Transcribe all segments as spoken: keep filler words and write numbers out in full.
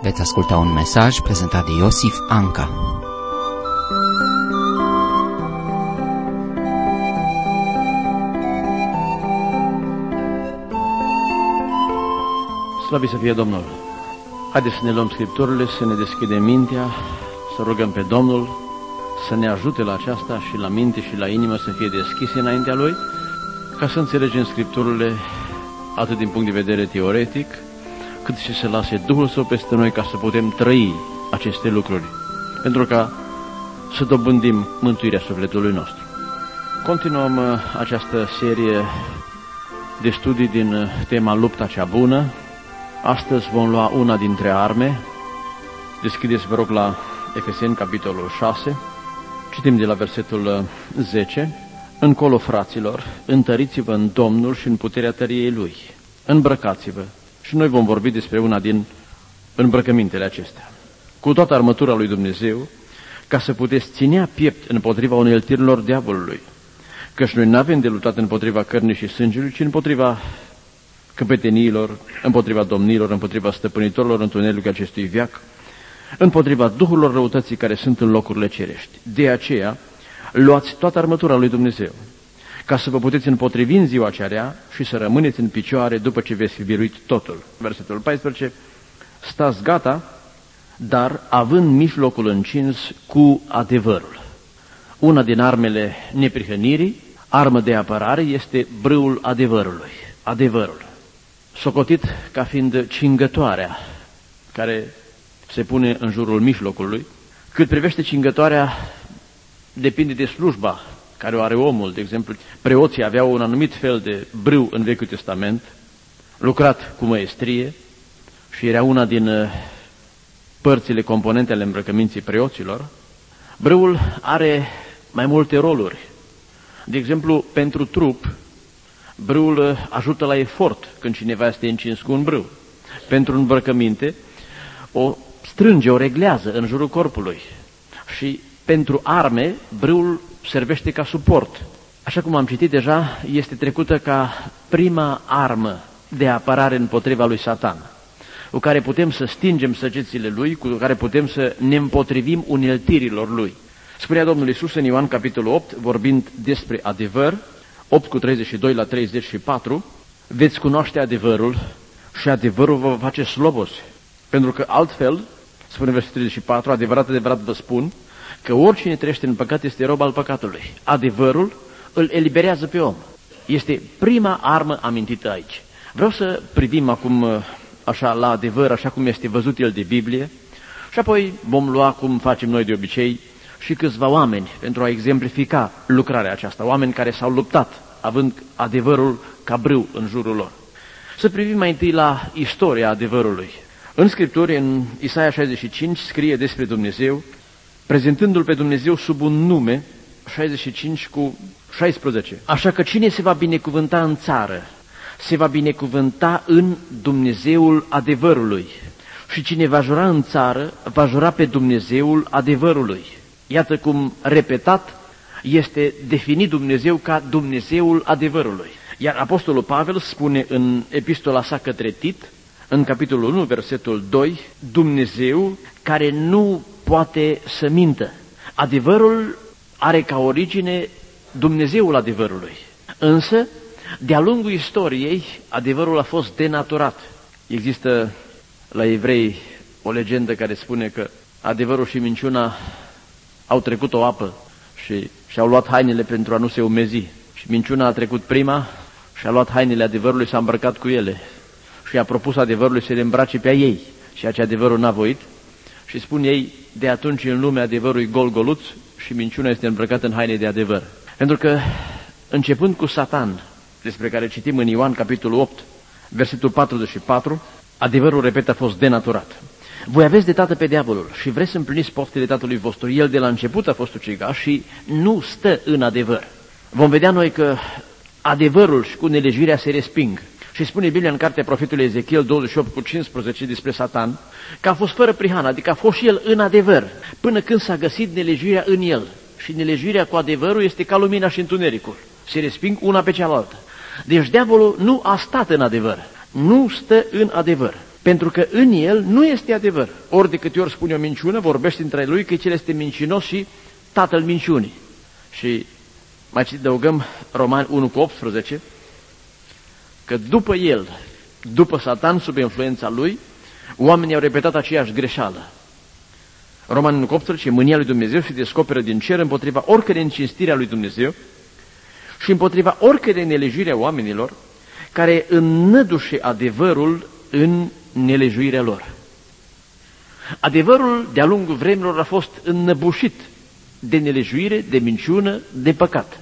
veți asculta un mesaj prezentat de Iosif Anca. Slăvit să fie Domnul! Haideți să ne luăm Scripturile, să ne deschidem mintea, să rugăm pe Domnul să ne ajute la aceasta și la minte și la inimă să fie deschise înaintea Lui, ca să înțelegem Scripturile atât din punct de vedere teoretic, cât și să lase Duhul Său peste noi ca să putem trăi aceste lucruri, pentru ca să dobândim mântuirea sufletului nostru. Continuăm această serie de studii din tema Lupta cea bună. Astăzi vom lua una dintre arme. Deschideți, vă rog, la Efeseni, capitolul șase. Citim de la versetul zece. Încolo, fraților, întăriți-vă în Domnul și în puterea tăriei Lui. Îmbrăcați-vă. Și noi vom vorbi despre una din îmbrăcămintele acestea. Cu toată armătura lui Dumnezeu, ca să puteți ținea piept împotriva uneltirilor diavolului. Căci noi n-avem de luptat împotriva cărnii și sângelui, ci împotriva căpeteniilor, împotriva domnilor, împotriva stăpânitorilor întunericului acestui veac, împotriva duhurilor răutății care sunt în locurile cerești. De aceea, luați toată armătura lui Dumnezeu, ca să vă puteți împotrivi în ziua cea rea și să rămâneți în picioare după ce veți fi biruit totul. Versetul paisprezece. Stați gata, dar având mijlocul încins cu adevărul. Una din armele neprihănirii, armă de apărare, este brâul adevărului. Adevărul. Socotit ca fiind cingătoarea care se pune în jurul mijlocului. Cât privește cingătoarea, depinde de slujba care o are omul. De exemplu, preoții aveau un anumit fel de brâu în Vechiul Testament, lucrat cu măestrie, și era una din părțile componente ale îmbrăcăminții preoților. Brâul are mai multe roluri. De exemplu, pentru trup, brâul ajută la efort când cineva este încins cu un brâu. Pentru îmbrăcăminte, o strânge, o reglează în jurul corpului. Și pentru arme, brâul servește ca suport. Așa cum am citit deja, este trecută ca prima armă de apărare împotriva lui Satan, cu care putem să stingem săgețile lui, cu care putem să ne împotrivim uneltirilor lui. Spunea Domnul Iisus în Ioan capitolul opt, vorbind despre adevăr, opt cu treizeci și doi la treizeci și patru, veți cunoaște adevărul și adevărul vă va face slobozi. Pentru că altfel, spune versetul treizeci și patru, adevărat, adevărat vă spun, că oricine trăiește în păcat este rob al păcatului. Adevărul îl eliberează pe om. Este prima armă amintită aici. Vreau să privim acum așa la adevăr, așa cum este văzut el de Biblie, și apoi vom lua, cum facem noi de obicei, și câțiva oameni pentru a exemplifica lucrarea aceasta, oameni care s-au luptat, având adevărul ca brâu în jurul lor. Să privim mai întâi la istoria adevărului. În Scripturi, în Isaia șaizeci și cinci, scrie despre Dumnezeu, prezentându-L pe Dumnezeu sub un nume, șaizeci și cinci cu șaisprezece. Așa că cine se va binecuvânta în țară, se va binecuvânta în Dumnezeul adevărului. Și cine va jura în țară, va jura pe Dumnezeul adevărului. Iată cum, repetat, este definit Dumnezeu ca Dumnezeul adevărului. Iar Apostolul Pavel spune în epistola sa către Tit, în capitolul unu, versetul doi, Dumnezeu care nu poate să mintă. Adevărul are ca origine Dumnezeul adevărului. Însă, de-a lungul istoriei, adevărul a fost denaturat. Există la evrei o legendă care spune că adevărul și minciuna au trecut o apă și și-au luat hainele pentru a nu se umezi. Și minciuna a trecut prima și a luat hainele adevărului, s-a îmbrăcat cu ele și a propus adevărului să le îmbrace pe ei, ceea ce adevărul n-a voit. Și spun ei, de atunci în lume adevărul e gol-goluț și minciuna este îmbrăcată în haine de adevăr. Pentru că, începând cu Satan, despre care citim în Ioan capitolul opt, versetul patruzeci și patru, adevărul, repet, a fost denaturat. Voi aveți de tată pe diavolul și vreți să împliniți poftele tatălui vostru. El de la început a fost ucigaș și nu stă în adevăr. Vom vedea noi că adevărul și cu nelegiuirea se resping. Și spune Biblia în cartea profetului Ezechiel douăzeci și opt cu cincisprezece despre Satan, că a fost fără prihană, adică a fost și el în adevăr, până când s-a găsit nelegiuirea în el. Și nelegiuirea cu adevărul este ca lumina și întunericul. Se resping una pe cealaltă. Deci diavolul nu a stat în adevăr, nu stă în adevăr. Pentru că în el nu este adevăr. Ori de câte ori spune o minciună, vorbește între lui că cel este mincinos și tatăl minciunii. Și mai adăugăm Romani unu cu optsprezece, că după el, după Satan, sub influența lui, oamenii au repetat aceeași greșeală. Romani unu cu optsprezece, mânia lui Dumnezeu se descoperă din cer împotriva oricărei încinstiri a lui Dumnezeu și împotriva oricărei nelejuire a oamenilor care înnădușe adevărul în nelejuirea lor. Adevărul de-a lungul vremilor a fost înnăbușit de nelejuire, de minciună, de păcat.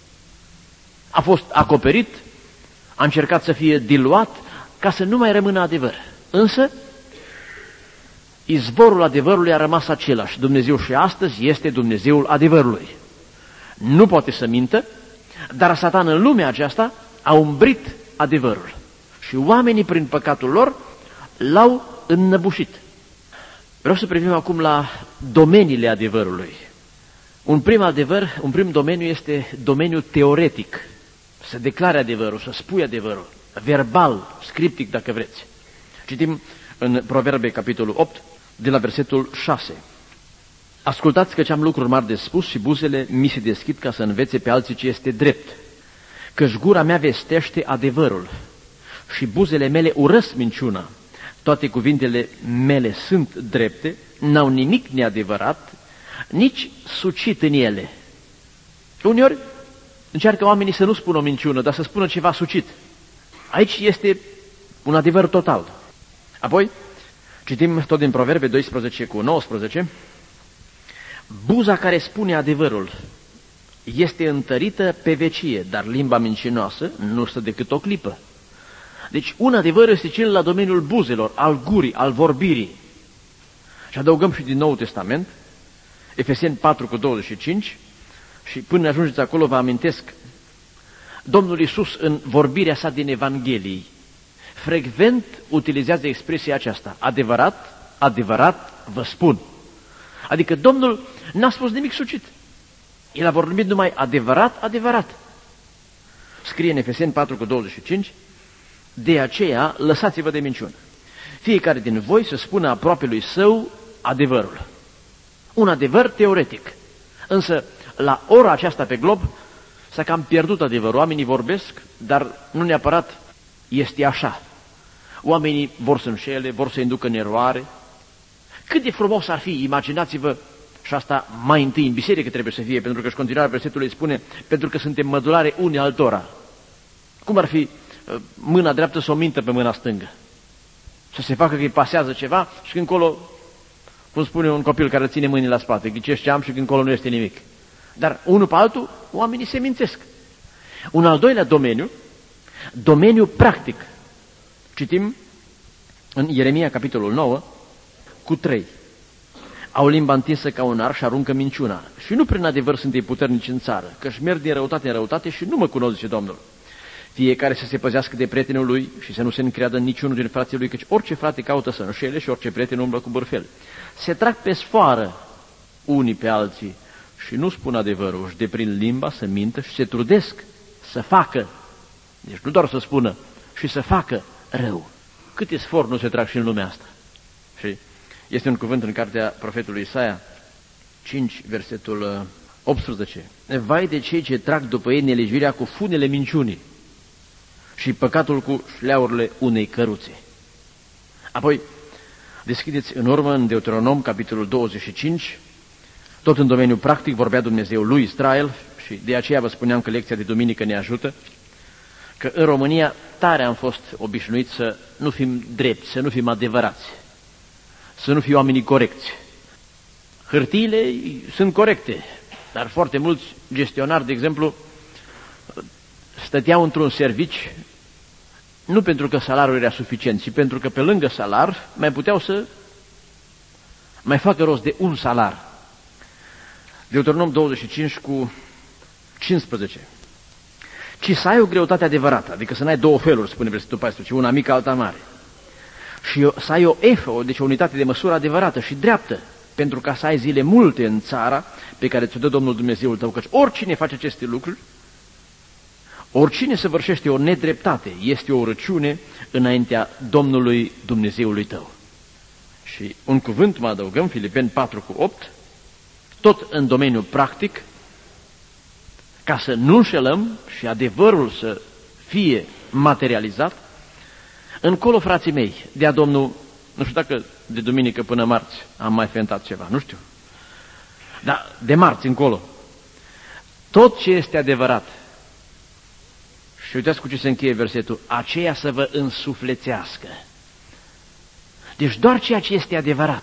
A fost acoperit, a încercat să fie diluat ca să nu mai rămână adevăr. Însă, izvorul adevărului a rămas același. Dumnezeu și astăzi este Dumnezeul adevărului. Nu poate să mintă, dar Satan în lumea aceasta a umbrit adevărul. Și oamenii, prin păcatul lor, l-au înnăbușit. Vreau să privim acum la domeniile adevărului. Un prim adevăr, un prim domeniu este domeniul teoretic. Să declare adevărul, să spui adevărul, verbal, scriptic dacă vreți. Citim în Proverbe, capitolul opt, de la versetul șase. Ascultați căci am lucruri mari de spus și buzele mi se deschid ca să învețe pe alții ce este drept. Căci gura mea vestește adevărul și buzele mele urăsc minciuna. Toate cuvintele mele sunt drepte, n-au nimic neadevărat, nici sucit în ele. Uneori încearcă oamenii să nu spună o minciună, dar să spună ceva sucit. Aici este un adevăr total. Apoi, citim tot din Proverbe doisprezece cu nouăsprezece, buza care spune adevărul este întărită pe vecie, dar limba mincinoasă nu stă decât o clipă. Deci un adevăr este cel la domeniul buzelor, al gurii, al vorbirii. Și adăugăm și din Noul Testament, Efeseni patru cu douăzeci și cinci, și până ajungeți acolo vă amintesc, Domnul Iisus în vorbirea sa din Evanghelii frecvent utilizează expresia aceasta, adevărat, adevărat vă spun. Adică Domnul n-a spus nimic sucit. El a vorbit numai adevărat, adevărat. Scrie în Efeseni patru cu douăzeci și cinci, de aceea lăsați-vă de minciună. Fiecare din voi să spună aproapelui său adevărul. Un adevăr teoretic. Însă, la ora aceasta pe glob, s-a cam pierdut adevărul. Oamenii vorbesc, dar nu neapărat este așa. Oamenii vor să înșele, vor să inducă în eroare. Cât de frumos ar fi, imaginați-vă, și asta mai întâi în biserică trebuie să fie, pentru că și continuarea versetului spune, pentru că suntem mădulare unii altora. Cum ar fi mâna dreaptă să o mintă pe mâna stângă? Să se facă că îi pasează ceva și când încolo, cum spune un copil care ține mâinile la spate, ghicești ce am și când încolo nu este nimic. Dar unul pe altul, oamenii se mințesc. Un al doilea domeniu, domeniul practic. Citim în Ieremia, capitolul nouă, cu trei. Au limba întinsă ca un ar și aruncă minciuna. Și nu prin adevăr sunt ei puternici în țară, că-și merg din răutate în răutate și nu mă cunosc, zice Domnul. Fiecare să se păzească de prietenul lui și să nu se încreadă în niciunul din frații lui, căci orice frate caută să înșele și orice prieten umblă cu bârfel. Se trag pe sfoară unii pe alții și nu spun adevărul, își deprind limba să mintă și se trudesc să facă, deci nu doar să spună, și să facă rău. Câte sfor nu se trag și în lumea asta? Și este un cuvânt în cartea profetului Isaia, cinci, versetul optsprezece. Vai de cei ce trag după ei nelejuirea cu funele minciunii și păcatul cu șleaurile unei căruțe. Apoi, deschideți în urmă în Deuteronom, capitolul douăzeci și cinci, tot în domeniul practic vorbea Dumnezeu lui Israel și de aceea vă spuneam că lecția de duminică ne ajută, că în România tare am fost obișnuiți să nu fim drepti, să nu fim adevărați, să nu fim oamenii corecți. Hârtiile sunt corecte, dar foarte mulți gestionari, de exemplu, stăteau într-un servici nu pentru că salariul era suficient, ci pentru că pe lângă salar mai puteau să mai facă rost de un salar. Deuteronom douăzeci și cinci cu cincisprezece. Ci să ai o greutate adevărată, adică să n-ai două feluri, spune versetul paisprezece, una mică, alta mare. Și să ai o efă, deci o unitate de măsură adevărată și dreaptă, pentru ca să ai zile multe în țara pe care ți-o dă Domnul Dumnezeul tău, căci oricine face aceste lucruri, Oricine săvârșește o nedreptate este o urăciune înaintea Domnului Dumnezeului tău. Și un cuvânt mai adăugăm, Filipeni patru cu opt, tot în domeniul practic, ca să nu înșelăm și adevărul să fie materializat. Încolo, frații mei, dea Domnul, nu știu dacă de duminică până marți am mai fentat ceva, nu știu, dar de marți încolo, tot ce este adevărat, și uitați cu ce se încheie versetul, aceea să vă însuflețească. Deci doar ceea ce este adevărat.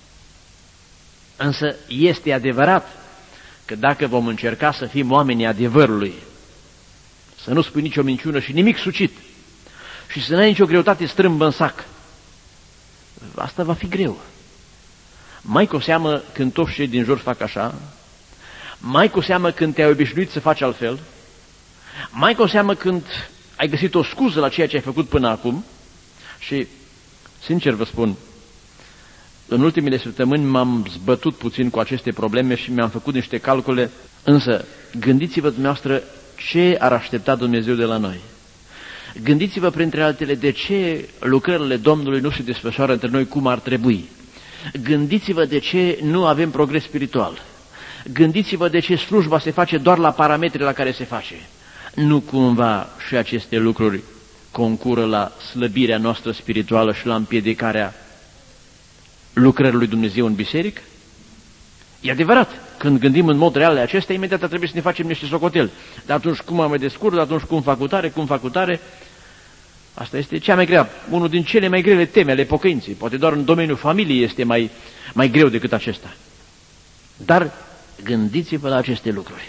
Însă este adevărat că dacă vom încerca să fim oamenii adevărului, să nu spui nicio minciună și nimic sucit, și să n-ai nicio greutate strâmbă în sac, asta va fi greu. Mai cu seamă când toți cei din jur fac așa, mai cu seamă când te-ai obișnuit să faci altfel, mai cu seamă când ai găsit o scuză la ceea ce ai făcut până acum. Și, sincer vă spun, în ultimele săptămâni m-am zbătut puțin cu aceste probleme și mi-am făcut niște calcule, însă gândiți-vă dumneavoastră ce ar aștepta Dumnezeu de la noi. Gândiți-vă, printre altele, de ce lucrările Domnului nu se desfășoară între noi cum ar trebui. Gândiți-vă de ce nu avem progres spiritual. Gândiți-vă de ce slujba se face doar la parametrii la care se face. Nu cumva și aceste lucruri concură la slăbirea noastră spirituală și la împiedicarea lucrării lui Dumnezeu în biserică? E adevărat, când gândim în mod real la acestea, imediat trebuie să ne facem niște socoteli. Dar atunci cum am mai descurc, atunci cum fac utare, cum fac utare, asta este cea mai grea, unul din cele mai grele teme ale pocăinței. Poate doar în domeniul familiei este mai, mai greu decât acesta. Dar gândiți-vă la aceste lucruri.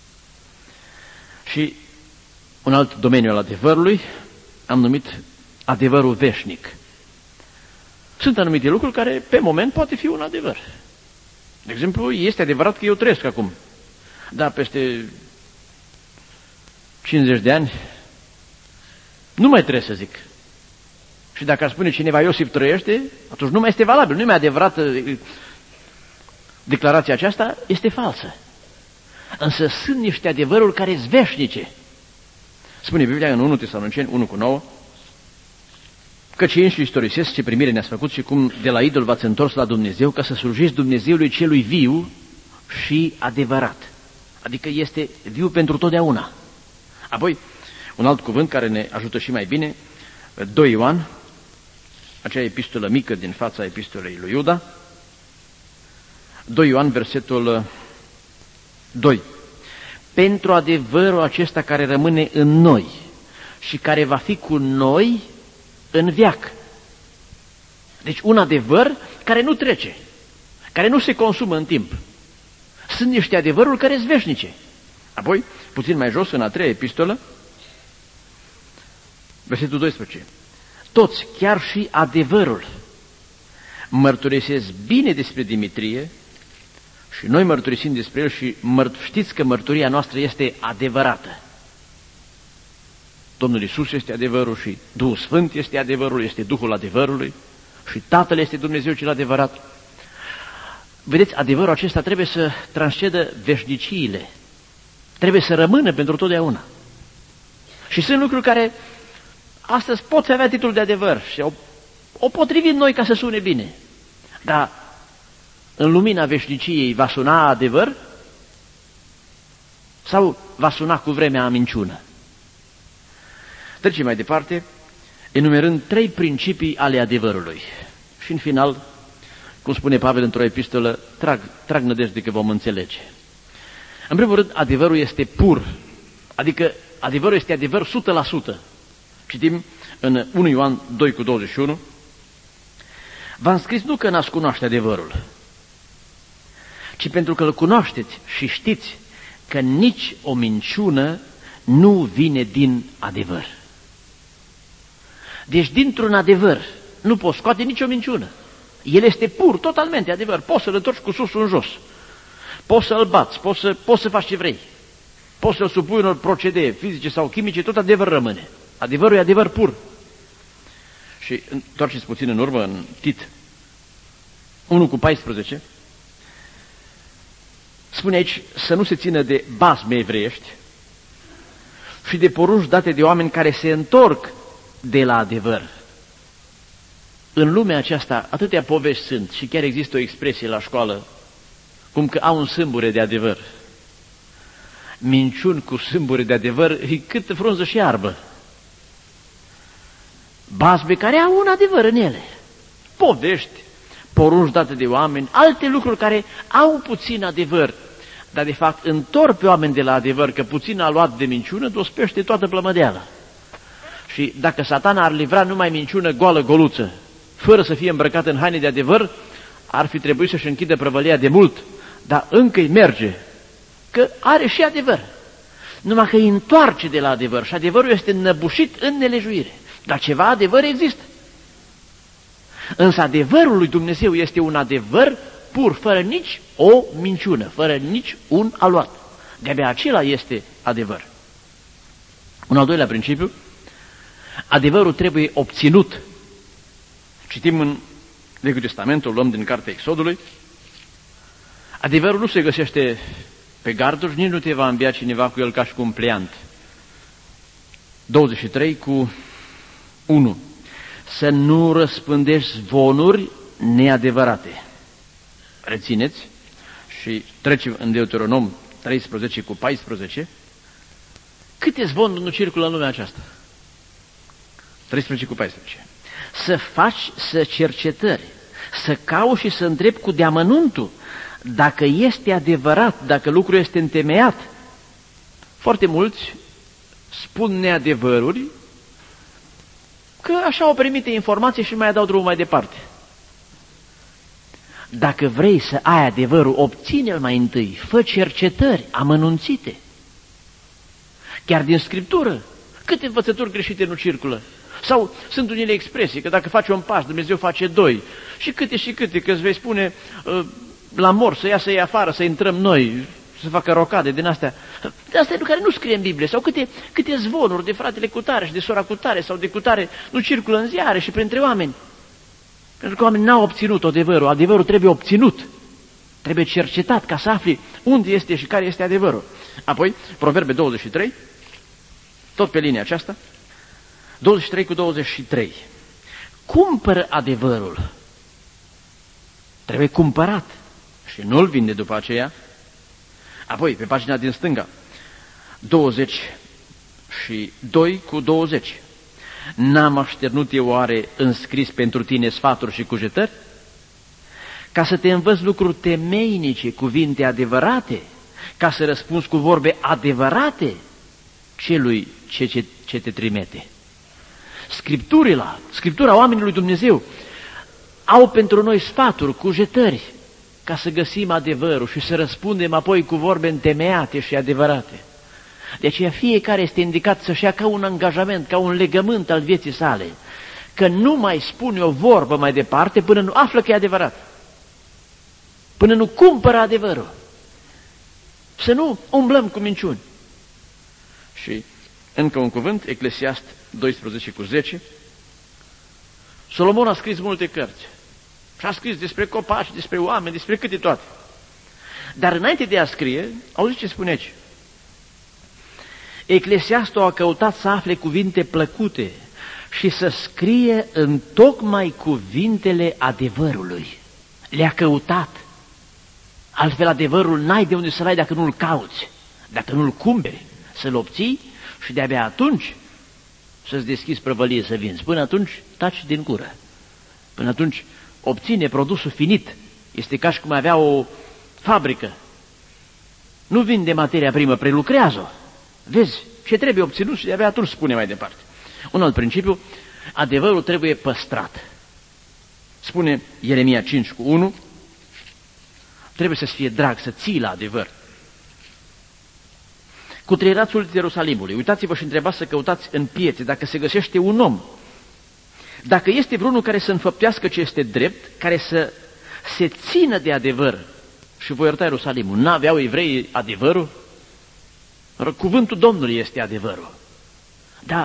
Și un alt domeniu al adevărului am numit adevărul veșnic. Sunt anumite lucruri care pe moment poate fi un adevăr. De exemplu, este adevărat că eu trăiesc acum, dar peste cincizeci de ani nu mai trebuie să zic. Și dacă ar spune cineva Iosif trăiește, atunci nu mai este valabil, nu e mai adevărată. Declarația aceasta este falsă. Însă sunt niște adevăruri care sunt veșnice. Spune Biblia în unu Tesaloniceni unu cu nouă, căci ei înși istorisesc ce primire ne-ați făcut și cum de la idol v-ați întors la Dumnezeu ca să slujiți Dumnezeului celui viu și adevărat. Adică este viu pentru totdeauna. Apoi, un alt cuvânt care ne ajută și mai bine, doi Ioan, acea epistolă mică din fața epistolei lui Iuda, doi Ioan, versetul doi. Pentru adevărul acesta care rămâne în noi și care va fi cu noi în veac. Deci un adevăr care nu trece, care nu se consumă în timp. Sunt niște adevăruri care sunt veșnice. Apoi, puțin mai jos, în a treia epistolă, versetul doisprezece. Toți, chiar și adevărul, mărturisesc bine despre Dimitrie și noi mărturisim despre el și mărt- știți că mărturia noastră este adevărată. Domnul Iisus este adevărul și Duhul Sfânt este adevărul, este Duhul adevărului și Tatăl este Dumnezeu cel adevărat. Vedeți, adevărul acesta trebuie să transcedă veșniciile, trebuie să rămână pentru totdeauna. Și sunt lucruri care astăzi pot avea titlul de adevăr și o, o potrivim noi ca să sune bine. Dar în lumina veșniciei va suna adevăr sau va suna cu vremea minciună? Trecem mai departe, enumerând trei principii ale adevărului. Și în final, cum spune Pavel într-o epistolă, trag, trag nădejde că vom înțelege. În primul rând, adevărul este pur, adică adevărul este adevăr o sută la sută. Citim în unu Ioan doi cu douăzeci și unu, v-am scris nu că n-ați cunoaște adevărul, ci pentru că îl cunoașteți și știți că nici o minciună nu vine din adevăr. Deci dintr-un adevăr nu poți scoate nicio minciună. El este pur, totalmente adevăr. Poți să-l întorci cu sus în jos. Poți să-l bați, poți să, poți să faci ce vrei. Poți să-l supui unor procedee fizice sau chimice, tot adevăr rămâne. Adevărul e adevăr pur. Și întoarceți puțin în urmă, în Tit unu cu paisprezece, spune aici să nu se țină de basme evreiești, și de porunci date de oameni care se întorc de la adevăr. În lumea aceasta atâtea povești sunt și chiar există o expresie la școală, cum că au un sâmbure de adevăr. Minciuni cu sâmbure de adevăr, e cât frunză și iarbă. Bazme care au un adevăr în ele. Povești, porunci date de oameni, alte lucruri care au puțin adevăr, dar de fapt întorc pe oameni de la adevăr, că puțin a luat de minciună, dospește toată plămădeala. Și dacă Satana ar livra numai minciună goală, goluță, fără să fie îmbrăcat în haine de adevăr, ar fi trebuit să-și închidă prăvălia de mult, dar încă îi merge, că are și adevăr. Numai că îi întoarce de la adevăr și adevărul este înnăbușit în nelejuire. Dar ceva adevăr există. Însă adevărul lui Dumnezeu este un adevăr pur, fără nici o minciună, fără nici un aluat. De-abia acela este adevăr. Un al doilea principiu, adevărul trebuie obținut. Citim în Vechiul Testament, o luăm din cartea Exodului, adevărul nu se găsește pe garduri, nici nu te va învia cineva cu el ca și cu un pliant. douăzeci și trei cu unu. Să nu răspândești zvonuri neadevărate. Rețineți și trecem în Deuteronom treisprezece cu paisprezece. Câte zvonuri nu circulă în lumea aceasta? treisprezece cu paisprezece. Să faci să cercetări, să cauți și să întrebi cu deamănuntul dacă este adevărat, dacă lucrul este întemeiat. Foarte mulți spun neadevăruri, că așa au primit informații și mai dau drumul mai departe. Dacă vrei să ai adevărul, obține-l mai întâi, fă cercetări amănunțite. Chiar din Scriptură, câte învățături greșite nu circulă. Sau sunt unele expresii, că dacă faci un pas, Dumnezeu face doi. Și câte și câte, că îți vei spune la mor să iasă ei afară, să intrăm noi, să facă rocade din astea. De astea care nu scrie în Biblie. Sau câte, câte zvonuri de fratele cutare și de sora cutare sau de cutare nu circulă în ziare și printre oameni. Pentru că oamenii n-au obținut adevărul. Adevărul trebuie obținut. Trebuie cercetat ca să afli unde este și care este adevărul. Apoi, Proverbe douăzeci și trei, tot pe linia aceasta, douăzeci și trei cu douăzeci și trei. Cumpără adevărul. Trebuie cumpărat și nu-l vinde după aceea. Apoi, pe pagina din stânga, douăzeci și doi cu douăzeci. N-am așternut eu oare înscris pentru tine sfaturi și cugetări? Ca să te învăț lucruri temeinice, cuvinte adevărate, ca să răspunzi cu vorbe adevărate celui ce, ce, ce te trimite. Scripturile, Scriptura oamenilor lui Dumnezeu au pentru noi sfaturi, cugetări, ca să găsim adevărul și să răspundem apoi cu vorbe întemeiate și adevărate. De aceea fiecare este indicat să-și ia ca un angajament, ca un legământ al vieții sale, că nu mai spune o vorbă mai departe până nu află că e adevărat, până nu cumpără adevărul. Să nu umblăm cu minciuni. Și încă un cuvânt, Eclesiast doisprezece cu zece. Solomon a scris multe cărți și a scris despre copaci, despre oameni, despre câte toate. Dar înainte de a scrie, auziți ce spune aici? Eclesiastul a căutat să afle cuvinte plăcute și să scrie în tocmai cuvintele adevărului. Le-a căutat. Altfel adevărul n-ai de unde să-l ai dacă nu-l cauți, dacă nu-l cumperi, să-l obții și de-abia atunci să-ți deschizi prăvălie să vinzi. Până atunci taci din gură. Până atunci obține produsul finit. Este ca și cum avea o fabrică. Nu vinde materia primă, prelucrează-o. Vezi ce trebuie obținut și de-abia atunci spune mai departe. Un alt principiu, adevărul trebuie păstrat. Spune Ieremia cinci cu unu, trebuie să-ți fie drag, să ții la adevăr. Cutreierați ulițele Ierusalimului, uitați-vă și întrebați să căutați în piețe dacă se găsește un om, dacă este vreunul care să înfăptească ce este drept, care să se țină de adevăr. Și voi ierta Ierusalimul. N-aveau evreii adevărul? Cuvântul Domnului este adevărul. Dar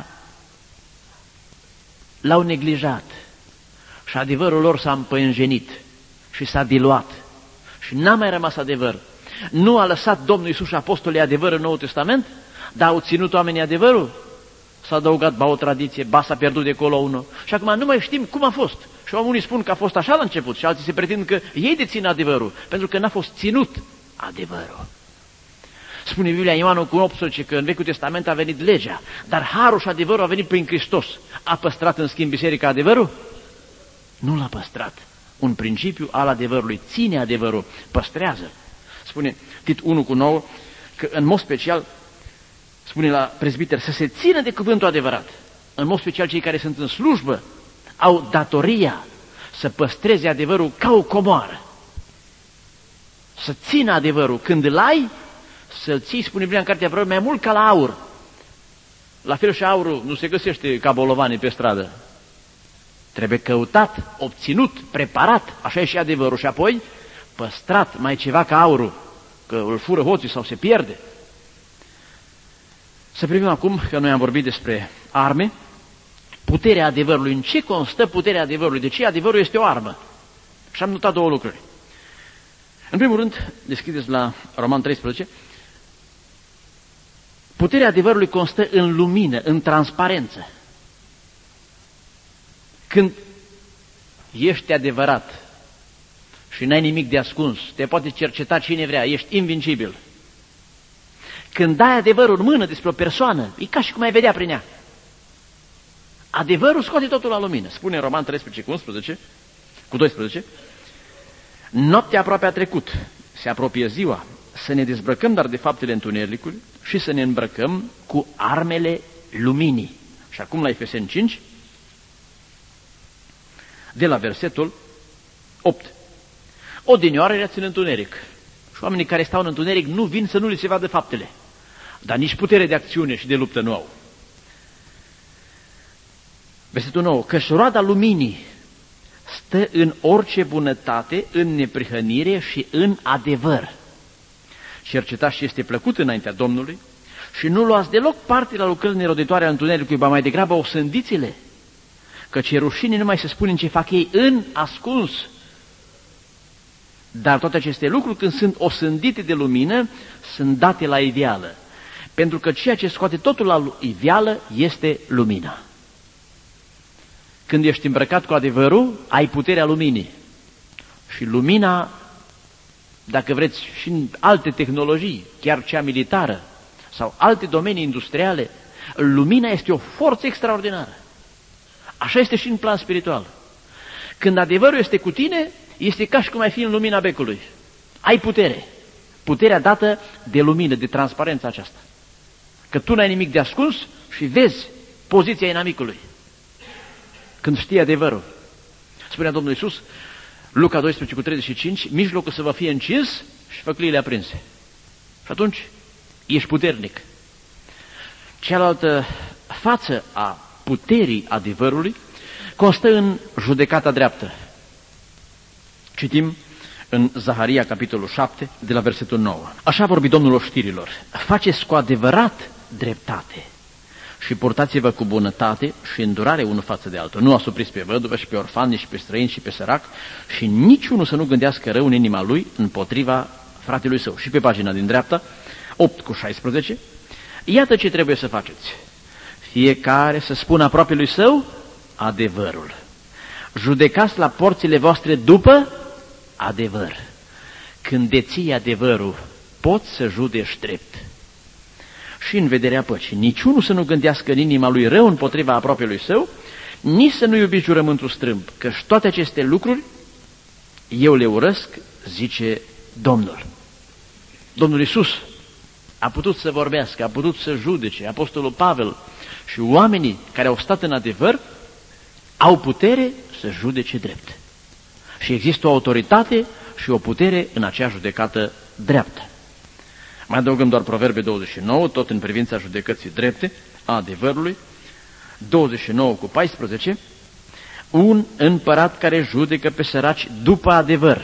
l-au neglijat și adevărul lor s-a împăienjenit și s-a diluat și n-a mai rămas adevăr. Nu a lăsat Domnul Iisus și apostolii adevăr în Noul Testament, Dar au ținut oamenii adevărul? S-a adăugat ba o tradiție, ba s-a pierdut de acolo unul. Și acum nu mai știm cum a fost. Și unii spun că a fost așa la început și alții se pretind că ei dețin adevărul, pentru că n-a fost ținut adevărul. Spune Biblia în Ioan cu optsprezece că în Vechiul Testament a venit legea, dar harul și adevărul a venit prin Hristos. A păstrat în schimb biserica adevărul? Nu l-a păstrat. Un principiu al adevărului ține adevărul, păstrează. Spune Tit unu cu nouă că în mod special spune la prezbiteri să se țină de cuvântul adevărat. În mod special cei care sunt în slujbă au datoria să păstreze adevărul ca o comoară. Să țină adevărul. Când îl ai, să-l ții, spune Biblia în Cartea Proverbi, mai mult ca la aur. La fel și aurul nu se găsește ca bolovanii pe stradă. Trebuie căutat, obținut, preparat, așa e și adevărul. Și apoi păstrat, mai ceva ca aurul, că îl fură hoții sau se pierde. Să privim acum, că noi am vorbit despre arme, puterea adevărului. În ce constă puterea adevărului? De ce adevărul este o armă? Și am notat două lucruri. În primul rând, deschideți la Roman treisprezece, puterea adevărului constă în lumină, în transparență. Când ești adevărat și n-ai nimic de ascuns, te poate cerceta cine vrea, ești invincibil. Când dai adevărul în mână despre o persoană, e ca și cum ai vedea prin ea. Adevărul scoate totul la lumină. Spune Roman treisprezece cu unsprezece, cu doisprezece, noaptea aproape a trecut, se apropie ziua, să ne dezbrăcăm dar de faptele întunericului și să ne îmbrăcăm cu armele luminii. Și acum la Efeseni cinci, de la versetul opt. Odinioară erați în întuneric și oamenii care stau în întuneric nu vin să nu li se vadă faptele, dar nici putere de acțiune și de luptă nu au. Versetul nouă. Căci roada luminii stă în orice bunătate, în neprihănire și în adevăr. Cercetați ce este plăcut înaintea Domnului și nu luați deloc parte la lucrări neroditoare al întunericului, ba mai degrabă osândiți-le, căci e rușine numai să spunem ce fac ei în ascuns. Dar toate aceste lucruri, când sunt osândite de lumină, sunt date la iveală, pentru că ceea ce scoate totul la iveală este lumina. Când ești îmbrăcat cu adevărul, ai puterea luminii. Și lumina, dacă vreți, și în alte tehnologii, chiar cea militară, sau alte domenii industriale, lumina este o forță extraordinară. Așa este și în plan spiritual. Când adevărul este cu tine, este ca și cum ai fi în lumina becului. Ai putere. Puterea dată de lumină, de transparența aceasta. Că tu n-ai nimic de ascuns și vezi poziția inamicului. Când știi adevărul. Spunea Domnul Iisus, Luca doisprezece cu treizeci și cinci, mijlocul să vă fie încins și făcliile aprinse. Și atunci ești puternic. Cealaltă față a puterii adevărului constă în judecata dreaptă. Citim în Zaharia, capitolul șapte, de la versetul nouă. Așa a vorbit Domnul oștirilor, faceți cu adevărat dreptate și purtați-vă cu bunătate și îndurare unul față de altul. Nu asupriți pe văduvă și pe orfan, nici pe străin și pe sărac și niciunul să nu gândească rău în inima lui împotriva fratelui său. Și pe pagina din dreapta, opt cu șaisprezece, iată ce trebuie să faceți. Fiecare să spună apropielui său adevărul. Judecați la porțile voastre după adevăr. Când deții adevărul, poți să judești drept. Și în vederea păcii, niciunul să nu gândească în inima lui rău împotriva apropielui său, nici să nu iubiți jurământul strâmb, căci toate aceste lucruri eu le urăsc, zice Domnul. Domnul Iisus a putut să vorbească, a putut să judece, Apostolul Pavel și oamenii care au stat în adevăr au putere să judece drept. Și există o autoritate și o putere în acea judecată dreaptă. Mai adăugăm doar Proverbe douăzeci și nouă, tot în privința judecății drepte, a adevărului, douăzeci și nouă cu paisprezece, un împărat care judecă pe săraci după adevăr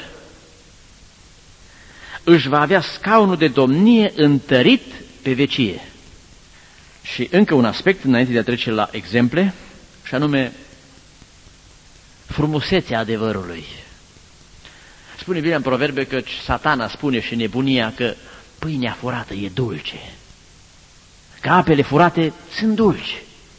își va avea scaunul de domnie întărit pe vecie. Și încă un aspect, înainte de a trece la exemple, și anume frumusețea adevărului. Spune bine în Proverbe că Satana spune și nebunia că pâinea furată e dulce. că apele furate sunt dulci.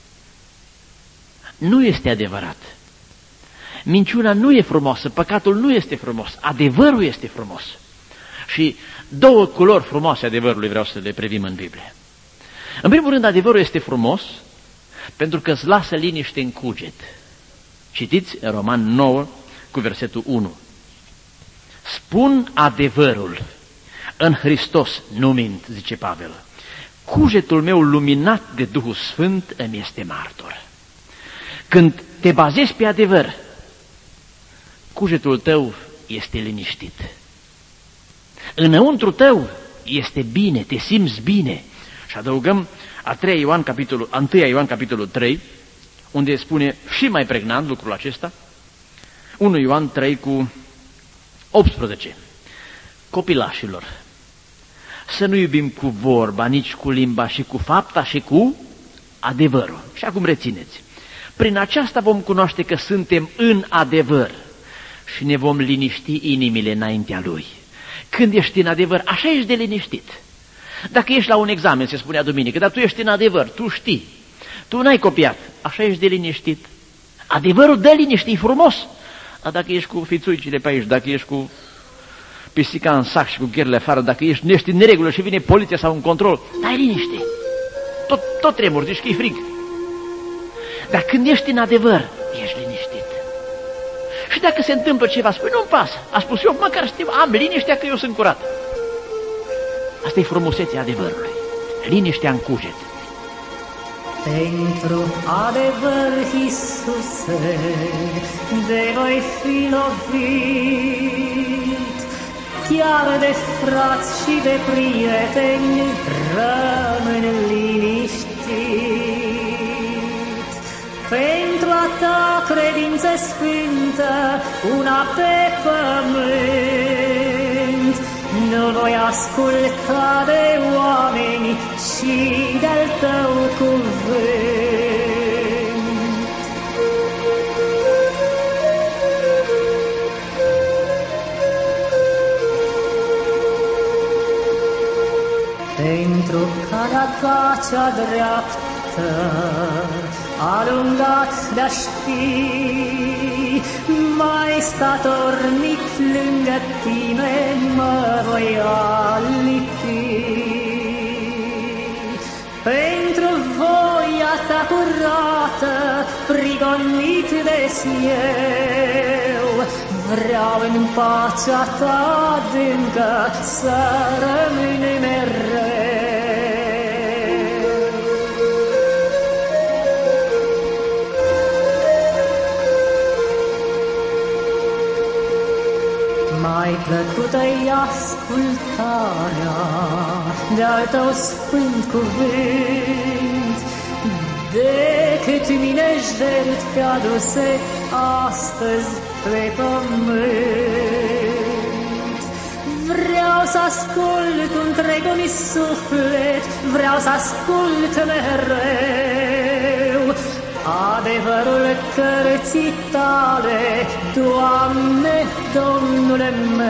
Nu este adevărat. Minciuna nu e frumoasă, păcatul nu este frumos, adevărul este frumos. Și două culori frumoase adevărului vreau să le privim în Biblie. În primul rând, adevărul este frumos pentru că îți lasă liniște în cuget. Citiți în Roman nouă cu versetul unu. Spun adevărul, în Hristos nu mint, zice Pavel. Cugetul meu luminat de Duhul Sfânt îmi este martor. Când te bazezi pe adevăr, cugetul tău este liniștit. Înăuntru tău este bine, te simți bine. Și adăugăm a treia Ioan, capitolul, a întâia Ioan, capitolul trei, unde spune și mai pregnant lucrul acesta, unu Ioan trei cu optsprezece. Copilașilor, să nu iubim cu vorba, nici cu limba, și cu fapta și cu adevărul. Și acum rețineți. Prin aceasta vom cunoaște că suntem în adevăr și ne vom liniști inimile înaintea Lui. Când ești în adevăr, așa ești de liniștit. Dacă ești la un examen, se spunea duminică, dar tu ești în adevăr, tu știi, tu n-ai copiat, așa ești de liniștit. Adevărul dă liniște, e frumos. Dar dacă ești cu fițuicile pe aici, dacă ești cu pisica în sac și cu gherile afară, dacă ești, nu ești în neregulă și vine poliția sau un control, n-ai liniște. Tot, tot tremuri, zici că e frig. Dar când ești în adevăr, ești liniștit. Și dacă se întâmplă ceva, spui, nu-mi pasă. A spus, eu măcar știu, am liniștea că eu sunt curat. Asta e frumusețea adevărului. Liniștea în cuget. Pentru adevăr, Iisuse, de voi fi lovit, chiar de frați și de prieteni, rămân liniștit. Pentru a ta credință sfântă, una pe pământ, nu voi asculta de oameni, ci de-al tău cuvânt. Pentru calea ta cea dreaptă, alungat de-a ști, mai statornic lângă tine mă voi alipi. Pentru voia ta curată, prigonit de-s eu, vreau în pacea ta adâncă să rămân mereu. Mai plăcută-i ascultarea de-al tău sfânt cuvânt, decât mine jertfe aduse astăzi pe pământ. Vreau să ascult întreg-mi suflet, vreau să ascult mereu adevărul cărții tale, Doamne, Domnule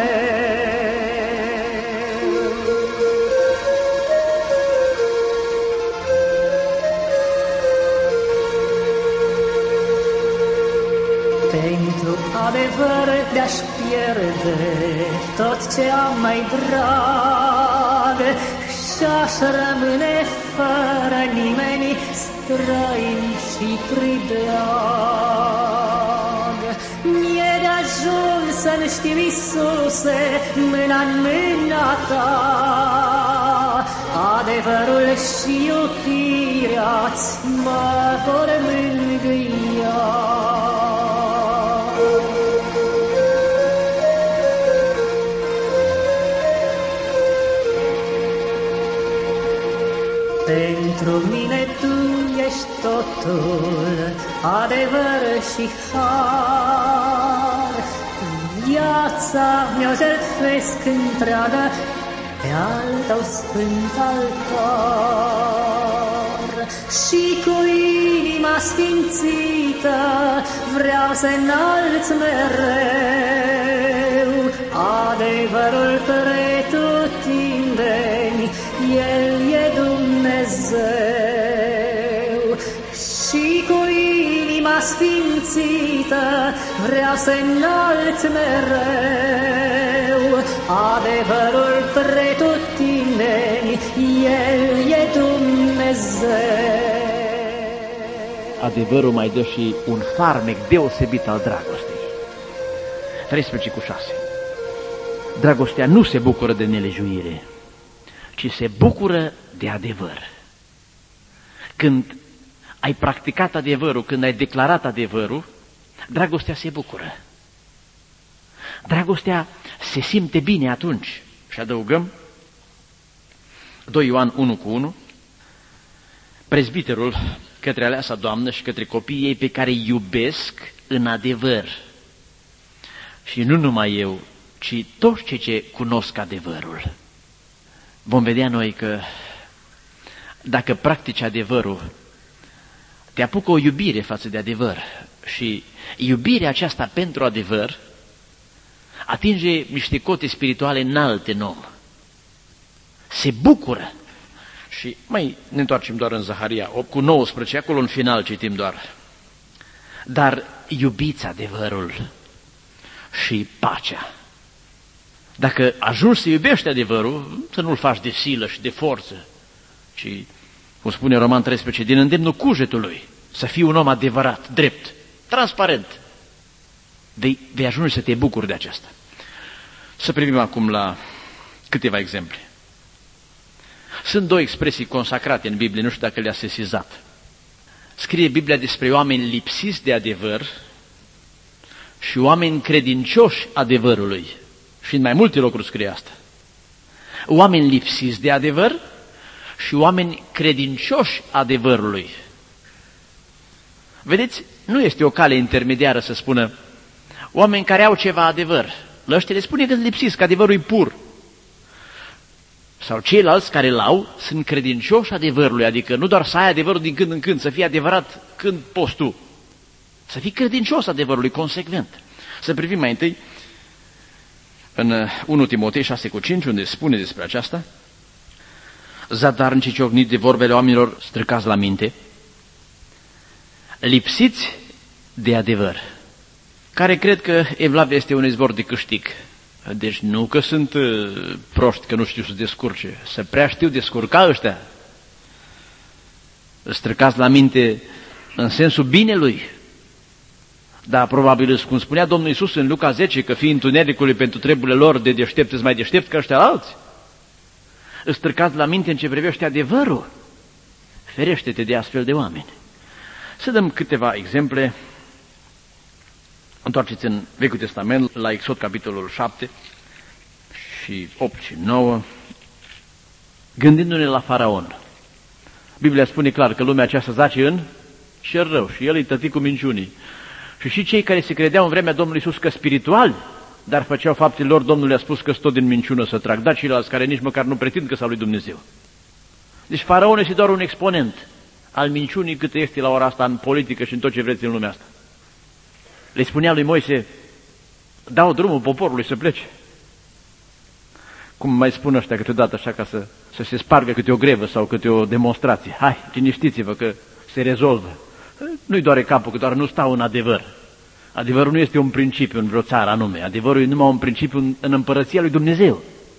meu. Pentru adevăr de-aș pierde tot ce am mai drag și-aș rămâne fără nimeni, străin și pribeag. Mi-e de-ajuns să-mi știu, Iisuse, mâna-n mâna ta, adevărul și iubirea-ți mă vor mângâia. Pentru mine tu ești totul, adevăr și har. Viața mi-o jertfesc întreagă pe al tău sfânt altar. Și cu inima sfințită vreau să înalț mereu adevărul pretutindeni, El e Dumnezeu. sfințită vrea să înalt mereu. Adevărul pretutindeni, El e Dumnezeu. Adevărul mai dă și un farmec deosebit al dragostei. treisprezece cu șase. Dragostea nu se bucură de nelejuire, ci se bucură de adevăr. Când ai practicat adevărul, când ai declarat adevărul, dragostea se bucură. Dragostea se simte bine atunci. Și adăugăm doi Ioan unu cu unu, prezbiterul către aleasa Doamnă și către copiii ei pe care îi iubesc în adevăr. Și nu numai eu, ci toți cei ce cunosc adevărul. Vom vedea noi că dacă practici adevărul, te apucă o iubire față de adevăr și iubirea aceasta pentru adevăr atinge niște cote spirituale înalte în om. Se bucură. Și mai ne întoarcem doar în Zaharia opt cu nouăsprezece, acolo în final citim doar. Dar iubiți adevărul și pacea. Dacă ajungi să iubești adevărul, să nu-l faci de silă și de forță, ci, cum spune Roman treisprezece, din îndemnul cugetului, să fii un om adevărat, drept, transparent, vei, vei ajunge să te bucuri de aceasta. Să privim acum la câteva exemple. Sunt două expresii consacrate în Biblie, nu știu dacă le-ați sesizat. Scrie Biblia despre oameni lipsiți de adevăr și oameni credincioși adevărului. Și în mai multe locuri scrie asta. Oameni lipsiți de adevăr și oameni credincioși adevărului. Vedeți, nu este o cale intermediară să spună oameni care au ceva adevăr. La ăștia le spune că sunt lipsiți, că adevărul e pur. Sau ceilalți care l-au sunt credincioși adevărului, adică nu doar să ai adevărul din când în când, să fii adevărat când poți tu. Să fii credincios adevărului, consecvent. Să privim mai întâi în unu Timotei șase cu cinci, unde spune despre aceasta: zadarnici ciocniți de vorbele oamenilor străcați la minte, lipsiți de adevăr, care cred că Evlavia este un izvor de câștig. Deci nu că sunt proști, că nu știu să descurce, să prea știu descurca ăștia. Străcați la minte în sensul binelui. Dar probabil, cum spunea Domnul Iisus în Luca zece, că fii întunericului pentru treburile lor de deștept, îți mai deștept ca ăștia alți. Îți străcați la minte în ce privește adevărul. Ferește-te de astfel de oameni. Să dăm câteva exemple. Întoarceți în Vechiul Testament, la Exod, capitolul șapte și opt și nouă, gândindu-ne la Faraon. Biblia spune clar că lumea aceasta zace în cer rău și el îi tăticul minciunii. Și și cei care se credeau în vremea Domnului Iisus că spirituali, dar făceau faptele lor, Domnul le-a spus că sunt tot din minciună să trag. Dar ceilalți care nici măcar nu pretind că s-au lui Dumnezeu. Deci Faraon este doar un exponent al minciunii cât este la ora asta în politică și în tot ce vreți în lumea asta. Le spunea lui Moise: dau drumul poporului să plece. Cum mai spun ăștia câteodată așa ca să, să se spargă câte o grevă sau câte o demonstrație. Hai, liniștiți-vă că se rezolvă. Nu-i doare capul, că doar nu stau în adevăr. Adevărul nu este un principiu în vreo țară anume. Adevărul e numai un principiu în, în împărăția lui Dumnezeu.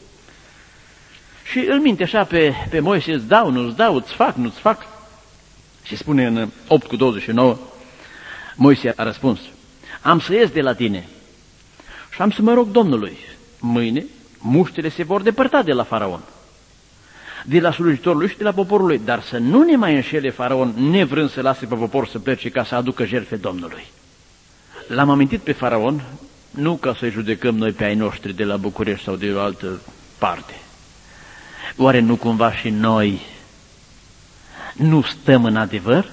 Și îl minte așa pe, pe Moise: îți dau, nu-ți dau, îți fac, nu-ți fac. Și spune în opt cu douăzeci și nouă, Moise a răspuns: am să ies de la tine și am să mă rog Domnului. Mâine muștele se vor depărta de la Faraon, de la slujitorul lui și de la poporul lui, dar să nu ne mai înșele Faraon, nevrând să lase pe popor să plece ca să aducă jertfe Domnului. L-am amintit pe Faraon, nu ca să-i judecăm noi pe ai noștri de la București sau de o altă parte. Oare nu cumva și noi nu stăm în adevăr?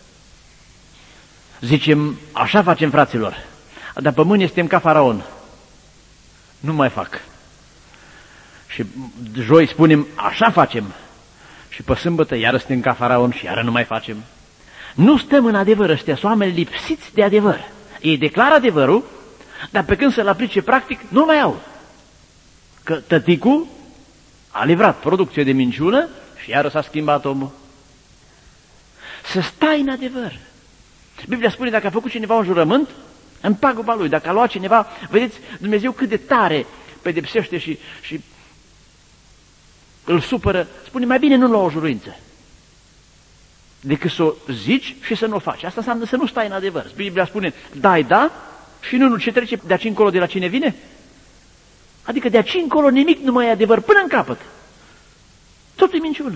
Zicem, așa facem, fraților, dar pe mâine suntem ca Faraon. Nu mai fac. Și joi spunem, așa facem. Și pe sâmbătă iară suntem ca Faraon și iară nu mai facem. Nu stăm în adevăr, ăștia sunt oameni lipsiți de adevăr. Ei declară adevărul, dar pe când să-l aplice practic, nu mai au. Că tăticul a livrat producție de minciună și iară s-a schimbat omul. Să stai în adevăr. Biblia spune, dacă a făcut cineva un jurământ, în paguba lui. Dacă a luat cineva, vedeți Dumnezeu cât de tare pedepsește și, și îl supără. Spune, mai bine nu lua o juruință decât să o zici și să nu o faci. Asta înseamnă să nu stai în adevăr. Biblia spune, dai, da, și nu, nu, ce trece de aici încolo de la cine vine? Adică de aici încolo nimic nu mai e adevăr până în capăt. Tot e minciună.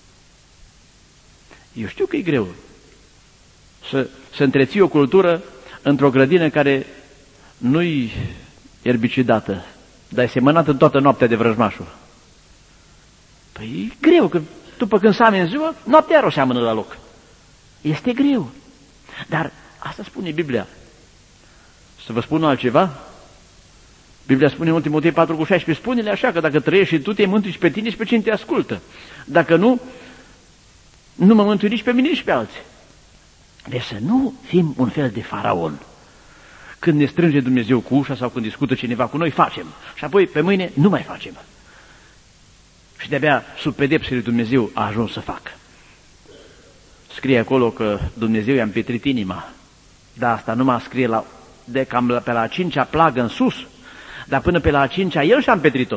Eu știu că e greu să, să întreții o cultură într-o grădină care nu-i erbicidată, dar e semănată toată noaptea de vrăjmașul. Păi e greu, că după când s-a în ziua, noaptea iar o seamănă la loc. Este greu. Dar asta spune Biblia. Să vă spun altceva? Biblia spune în unu Timotei patru cu șaisprezece, spune-le așa, că dacă trăiești și tu, te mântui și pe tine și pe cine te ascultă. Dacă nu, nu mă mântui nici pe mine, nici pe alții. Deci să nu fim un fel de faraon. Când ne strânge Dumnezeu cu ușa sau când discută cineva cu noi, facem. Și apoi pe mâine nu mai facem. Și de-abia sub pedepsele lui Dumnezeu a ajuns să facă. Scrie acolo că Dumnezeu i-a împetrit inima. Dar asta numai scrie la, de cam pe la a cincea plagă în sus. Dar până pe la a cincea el și-a împetrit-o.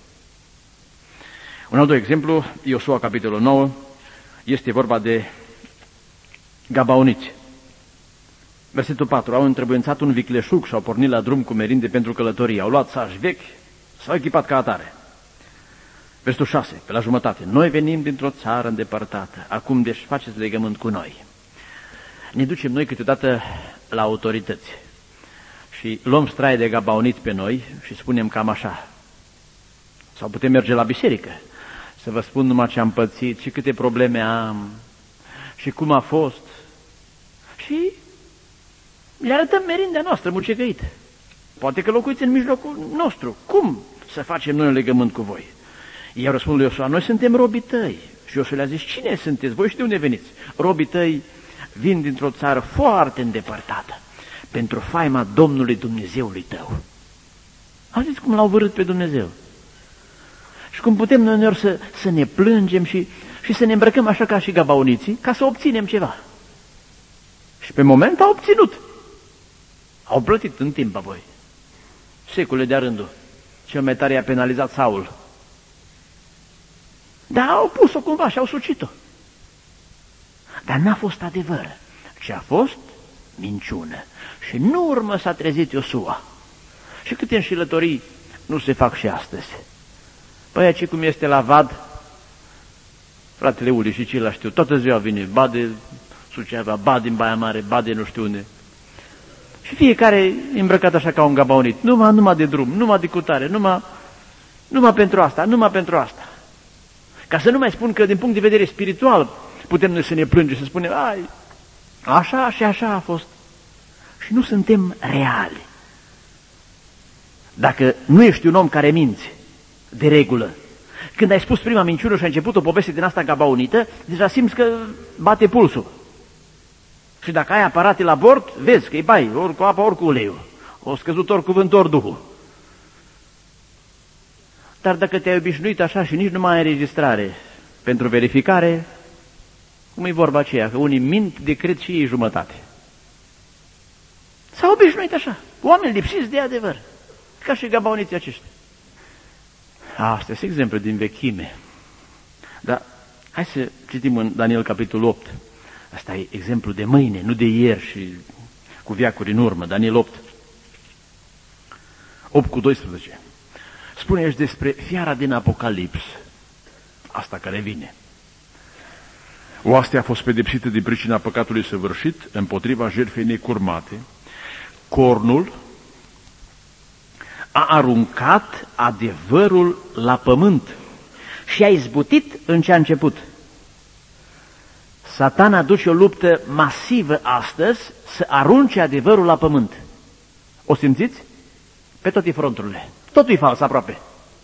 Un alt exemplu, Iosua capitolul nouă, este vorba de Gabaoniți. Versetul patru. Au întrebuințat un vicleșug și au pornit la drum cu merinde pentru călătorie. Au luat saci vechi, s-au echipat ca atare. Versetul șase. Pe la jumătate. Noi venim dintr-o țară îndepărtată. Acum deci faceți legământ cu noi. Ne ducem noi câteodată la autorități și luăm straie de gabaoniți pe noi și spunem cam așa. Sau putem merge la biserică să vă spun numai ce am pățit și câte probleme am și cum a fost. Și le arătăm merindea noastră mucegăită. Poate că locuiți în mijlocul nostru. Cum să facem noi un legământ cu voi? Iar răspund lui Iosua, noi suntem robii tăi. Și Iosua le-a zis, cine sunteți? Voi și de unde veniți? Robii tăi vin dintr-o țară foarte îndepărtată pentru faima Domnului Dumnezeului tău. Auziți cum l-au vărât pe Dumnezeu? Și cum putem noi uneori să, să ne plângem și, și să ne îmbrăcăm așa ca și gabaoniții, ca să obținem ceva. Și pe moment au obținut. Au plătit în timp apoi. Secole de-a rândul. Cel mai tare i-a penalizat Saul. Dar au pus-o cumva și au sucit-o. Dar n-a fost adevăr, ci a fost minciună. Și nu urmă s-a trezit Iosua. Și câte înșelătorii nu se fac și astăzi. Păi aici cum este la Vad, fratele Uli și ceilalți știu, toată ziua vine, ba de Suceava, ba din Baia Mare, ba de nu știu unde. Și fiecare îmbrăcat așa ca un gabaonit, numai, numai de drum, numai de cutare, numai, numai pentru asta, numai pentru asta. Ca să nu mai spun că din punct de vedere spiritual putem noi să ne plângem, să spunem, ai, așa și așa a fost. Și nu suntem reali. Dacă nu ești un om care minți, de regulă, când ai spus prima minciună și a început o poveste din asta gabaonită, deja simți că bate pulsul. Și dacă ai aparate la bord, vezi că e bai, ori cu apa, ori cu uleiul. O scăzut ori cuvânt, ori duhul. Dar dacă te-ai obișnuit așa și nici nu mai ai înregistrare pentru verificare, cum e vorba aceea, că unii mint de cred și ei jumătate. S-au obișnuit așa, oameni lipsiți de adevăr, ca și gabaoniții aceștia. Asta este exemplu din vechime. Dar hai să citim în Daniel capitolul opt. Asta e exemplu de mâine, nu de ieri și cu veacuri în urmă. Daniel opt. opt cu doisprezece. Spune aici despre fiara din Apocalips, asta care vine. Oastea a fost pedepsită din pricina păcatului săvârșit împotriva jertfei necurmate. Cornul a aruncat adevărul la pământ și a izbutit în ce a început. Satan aduce o luptă masivă astăzi să arunce adevărul la pământ. O simțiți? Pe toate fronturile. Totul e fals aproape.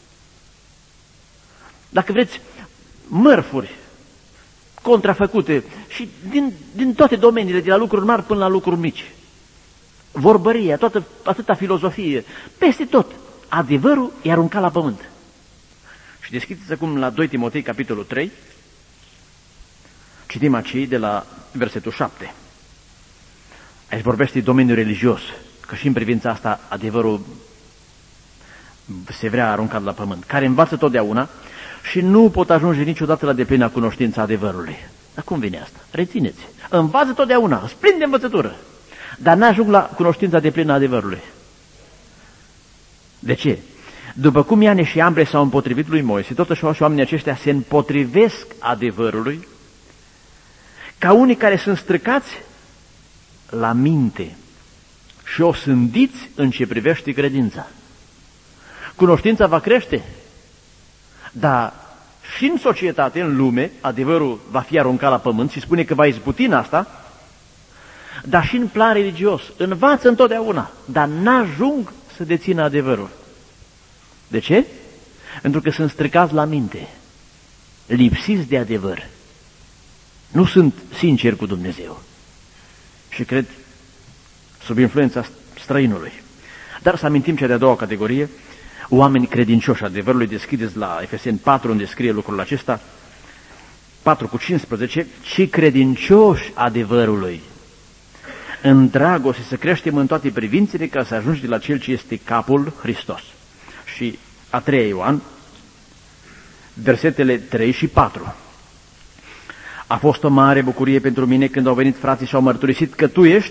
Dacă vreți, mărfuri contrafăcute și din, din toate domeniile, de la lucruri mari până la lucruri mici. Vorbăria, toată, atâta filozofie, peste tot. Adevărul e aruncat la pământ. Și deschideți acum la doi Timotei, capitolul trei, citim aici de la versetul șapte. Aici vorbește domeniul religios, că și în privința asta adevărul se vrea aruncat la pământ, care învață totdeauna și nu pot ajunge niciodată la deplină cunoștința adevărului. Dar cum vine asta? Rețineți. Învață totdeauna, sunt plin de învățătură, dar n-ajung la cunoștința deplină a adevărului. De ce? După cum Iane și Ambre s-au împotrivit lui Moise, totuși și oamenii aceștia se împotrivesc adevărului ca unii care sunt străcați la minte și osândiți în ce privește credința. Cunoștința va crește, dar și în societate, în lume, adevărul va fi aruncat la pământ și spune că va izbuti în asta, dar și în plan religios. Învață întotdeauna, dar n-ajung să dețină adevărul. De ce? Pentru că sunt stricați la minte, lipsiți de adevăr. Nu sunt sinceri cu Dumnezeu și cred sub influența străinului. Dar să amintim cea de-a doua categorie, oameni credincioși adevărului. Deschideți la Efeseni patru, unde scrie lucrul acesta, patru cu cincisprezece, ci credincioși adevărului, în dragoste să creștem în toate privințele ca să ajungem la Cel ce este capul, Hristos. Și a treia Ioan, versetele trei și patru. A fost o mare bucurie pentru mine când au venit frații și au mărturisit că tu ești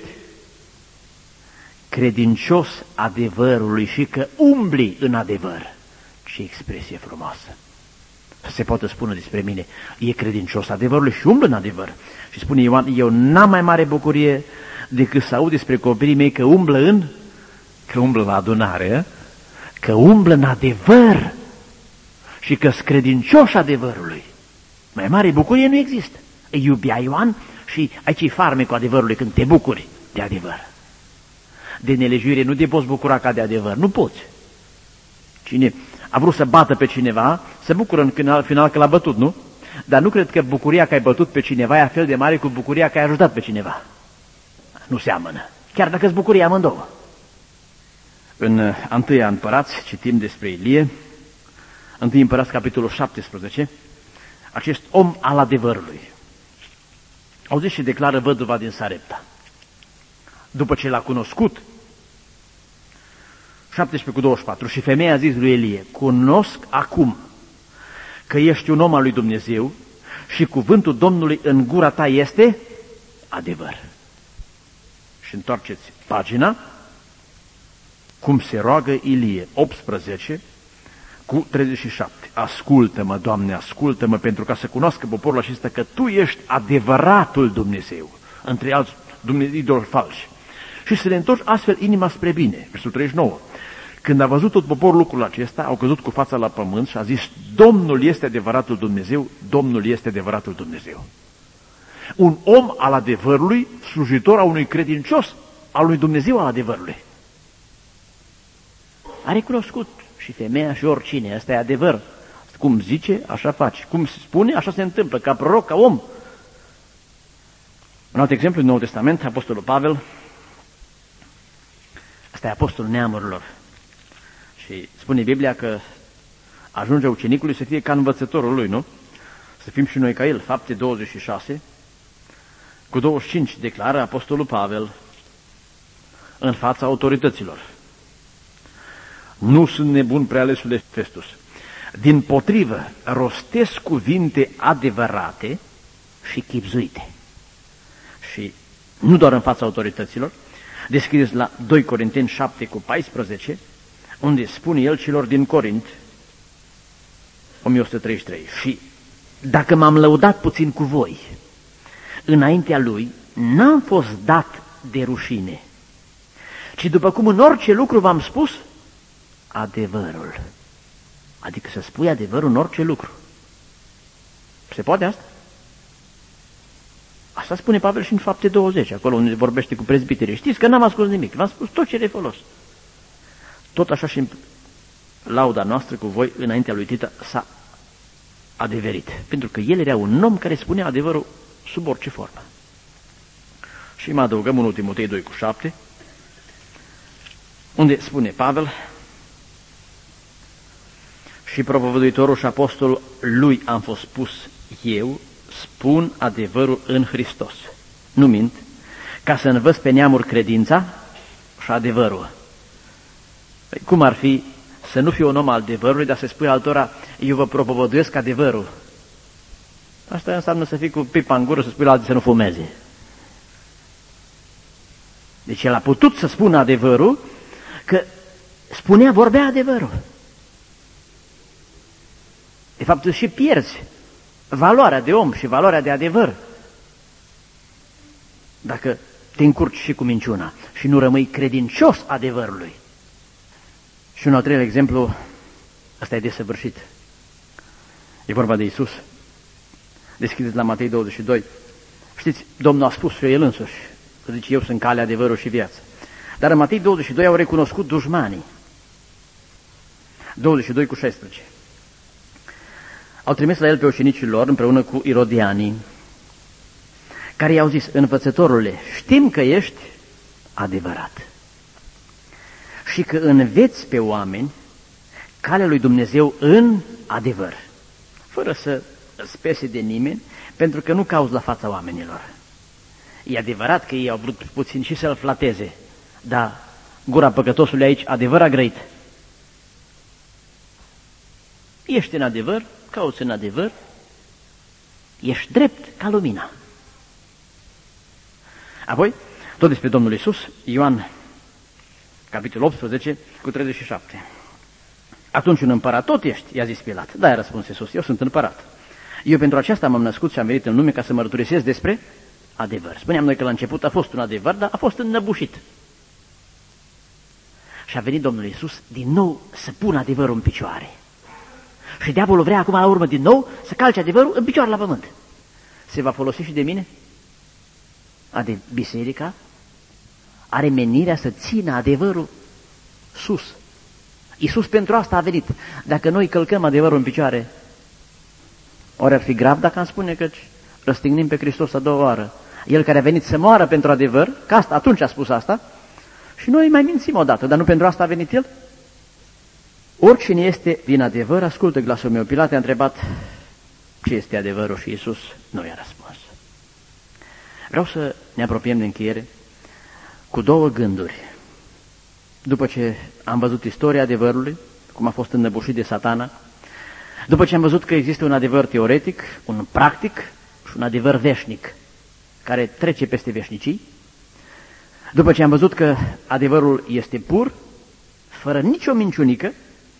credincios adevărului și că umbli în adevăr. Ce expresie frumoasă! Se poate spune despre mine, e credincios adevărului și umblă în adevăr. Și spune Ioan, eu n-am mai mare bucurie decât să aud despre copiii mei că umblă în, că umblă la adunare, că umblă în adevăr și că-s credincioși adevărului. Mai mare bucurie nu există. Îi iubea Ioan și aici e farmecul adevărului, când te bucuri de adevăr. De nelejuire nu te poți bucura ca de adevăr, nu poți. Cine a vrut să bată pe cineva, se bucură în final, final că l-a bătut, nu? Dar nu cred că bucuria că ai bătut pe cineva e a fel de mare cu bucuria că ai ajutat pe cineva. Nu seamănă, chiar dacă-s bucuria amândouă. În Întâia Împărați citim despre Ilie, Întâi Împărați, capitolul șaptesprezece, acest om al adevărului. Auziți și declară văduva din Sarepta. După ce l-a cunoscut, șaptesprezece cu douăzeci și patru, și femeia a zis lui Elie, cunosc acum că ești un om al lui Dumnezeu și cuvântul Domnului în gura ta este adevăr. Și întoarceți pagina, cum se roagă Ilie, optsprezece cu treizeci și șapte. Ascultă-mă, Doamne, ascultă-mă, pentru ca să cunoască poporul acesta că Tu ești adevăratul Dumnezeu, între alți idoli falși. Și să le întorci astfel inima spre bine. Versul treizeci și nouă. Când a văzut tot poporul lucrul acesta, au căzut cu fața la pământ și a zis, Domnul este adevăratul Dumnezeu, Domnul este adevăratul Dumnezeu. Un om al adevărului, slujitor a unui credincios al lui Dumnezeu al adevărului. A recunoscut și femeia și oricine, asta e adevăr. Cum zice, așa face. Cum se spune, așa se întâmplă, ca proroc, ca om. Un alt exemplu din Noul Testament, Apostolul Pavel, ăsta e apostolul neamurilor. Și spune Biblia că ajunge ucenicului să fie ca învățătorul lui, nu? Să fim și noi ca el. Fapte douăzeci și șase, cu douăzeci și cinci, declară apostolul Pavel în fața autorităților. Nu sunt nebun, prealesule Festus. Dimpotrivă, rostesc cuvinte adevărate și chibzuite. Și nu doar în fața autorităților, deschideți la doi Corinteni șapte cu paisprezece, unde spune el celor din Corint, o mie o sută treizeci și trei, și dacă m-am lăudat puțin cu voi, înaintea lui n-am fost dat de rușine, ci după cum în orice lucru v-am spus, adevărul. Adică să spui adevărul în orice lucru. Se poate asta? Asta spune Pavel și în Fapte douăzeci, acolo unde vorbește cu prezbiterii. Știți că n-am ascuns nimic, v-am spus tot ce de folos. Tot așa și în lauda noastră cu voi înaintea lui Tita s-a adeverit. Pentru că el era un om care spunea adevărul sub orice formă. Și mai adăugăm în Timotei doi cu șapte, unde spune Pavel, și propovăduitorul și apostolul lui am fost pus eu, spun adevărul în Hristos. Nu mint, ca să învăț pe neamuri credința și adevărul. Păi cum ar fi să nu fiu un om al adevărului, dar să spui altora, eu vă propovăduiesc adevărul? Asta înseamnă să fii cu pipa în gură, să spui la alții să nu fumeze. Deci el a putut să spună adevărul, că spunea, vorbea adevărul. De fapt, îți și pierzi valoarea de om și valoarea de adevăr dacă te încurci și cu minciuna și nu rămâi credincios adevărului. Și un al treilea exemplu, ăsta e desăvârșit. E vorba de Iisus. Deschideți la Matei douăzeci și doi. Știți, Domnul a spus și el însuși, că zice, eu sunt calea, adevărul și viața. Dar în Matei douăzeci și doi au recunoscut dușmanii. douăzeci și doi cu șaisprezece. Au trimis la el pe ucenicii lor împreună cu irodianii, care i-au zis, învățătorule, știm că ești adevărat și că înveți pe oameni calea lui Dumnezeu în adevăr, fără să îți pese de nimeni, pentru că nu cauți la fața oamenilor. E adevărat că ei au vrut puțin și să-l flateze, dar gura păcătosului aici, adevăr a grăit. Ești în adevăr, cauți în adevăr, ești drept ca lumina. Apoi, tot despre Domnul Iisus, Ioan, capitolul optsprezece, cu treizeci și șapte. Atunci un împărat tot ești, i-a zis Pilat. Da, i-a răspuns Iisus, eu sunt împărat. Eu pentru aceasta m-am născut și am venit în lume ca să mărturisesc despre adevăr. Spuneam noi că la început a fost un adevăr, dar a fost înnăbușit. Și a venit Domnul Iisus din nou să pună adevărul în picioare. Și diavolul vrea acum la urmă din nou să calce adevărul în picioare la pământ. Se va folosi și de mine? Ade biserica are menirea să țină adevărul sus. Iisus pentru asta a venit. Dacă noi călcăm adevărul în picioare, ori ar fi grav dacă am spune că răstignim pe Hristos a doua oară. El care a venit să moară pentru adevăr, că asta, atunci a spus asta, și noi mai mințim odată, dar nu pentru asta a venit El? Oricine este din adevăr, ascultă glasul meu. Pilat a întrebat ce este adevărul și Iisus nu i-a răspuns. Vreau să ne apropiem de încheiere cu două gânduri. După ce am văzut istoria adevărului, cum a fost înnăbușit de Satana, după ce am văzut că există un adevăr teoretic, un practic și un adevăr veșnic, care trece peste veșnicii, după ce am văzut că adevărul este pur, fără nicio minciunică,